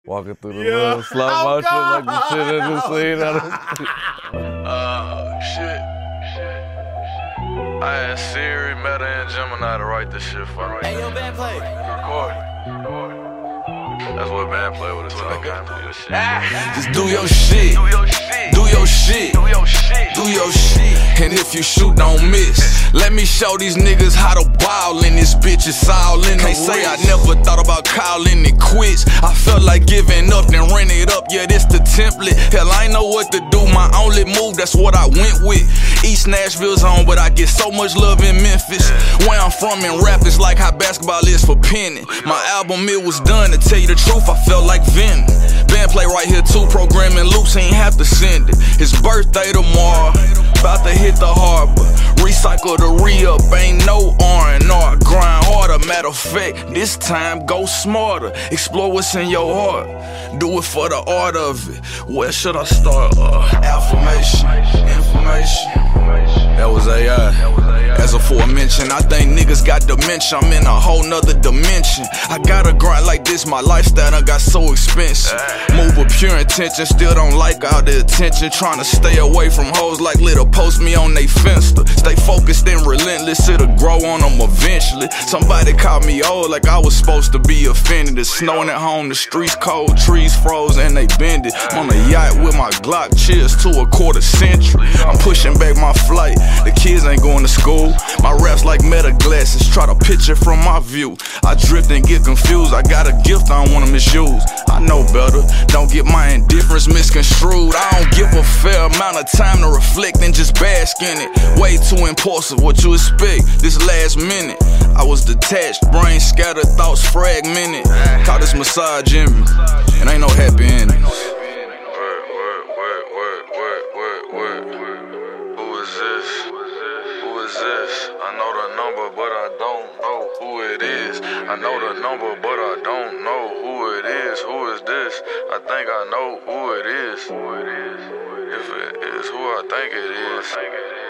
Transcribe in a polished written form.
walking through the little slow motion like the shit I just seen on Shit. I had Siri, Meta, and Gemini to write this shit for me. Hey, yo, band play. Record. That's what band play with us. Do your shit. Just do your shit. Do your shit. Do your shit. Do your shit. Do your shit. And if you shoot, don't miss. Let me show these niggas how to ball in this bitch. It's all in. Can't say I never thought about calling it quits. I felt like giving up, then ran it up. Yeah, this the template. Hell, I ain't know what to do. My only move, that's what I went with. East Nashville's on, but I get so much love in Memphis. Where I'm from in rap, it's like how basketball is for penning. My album, it was done. To tell you the truth, I felt like Venom. Band play right here too, programming loops, he ain't have to send it. His birthday tomorrow, about to hit the harbor. Recycle the re-up, ain't no R&R. Grind harder, matter of fact, this time go smarter. Explore what's in your heart, do it for the art of it. Where should I start? Affirmation, information. That was AI. As aforementioned, I think niggas got dementia. I'm in a whole nother dimension. I gotta grind like this, my lifestyle done got so expensive. Move with pure intention, still don't like all the attention. Tryna stay away from hoes like little post me on they Finsta. Stay focused and relentless, it'll grow on them eventually. Somebody called me old like I was supposed to be offended. It's snowing at home, the streets cold, trees froze and they bended. I'm on a yacht with my Glock, cheers to a quarter century. I'm pushing back my flight, the kids ain't going to school. My raps like meta glasses, try to picture from my view. I drift and get confused, I got a gift I don't wanna misuse. I know better, don't get my indifference misconstrued. I don't give a fair amount of time to reflect and just bask in it. Way too impulsive, what you expect, this last minute. I was detached, brain scattered, thoughts fragmented. Caught this massage in me, and ain't no happy ending. I know the number, but I don't know who it is. I know the number, but I don't know who it is. Who is this? I think I know who it is. If it is who I think it is.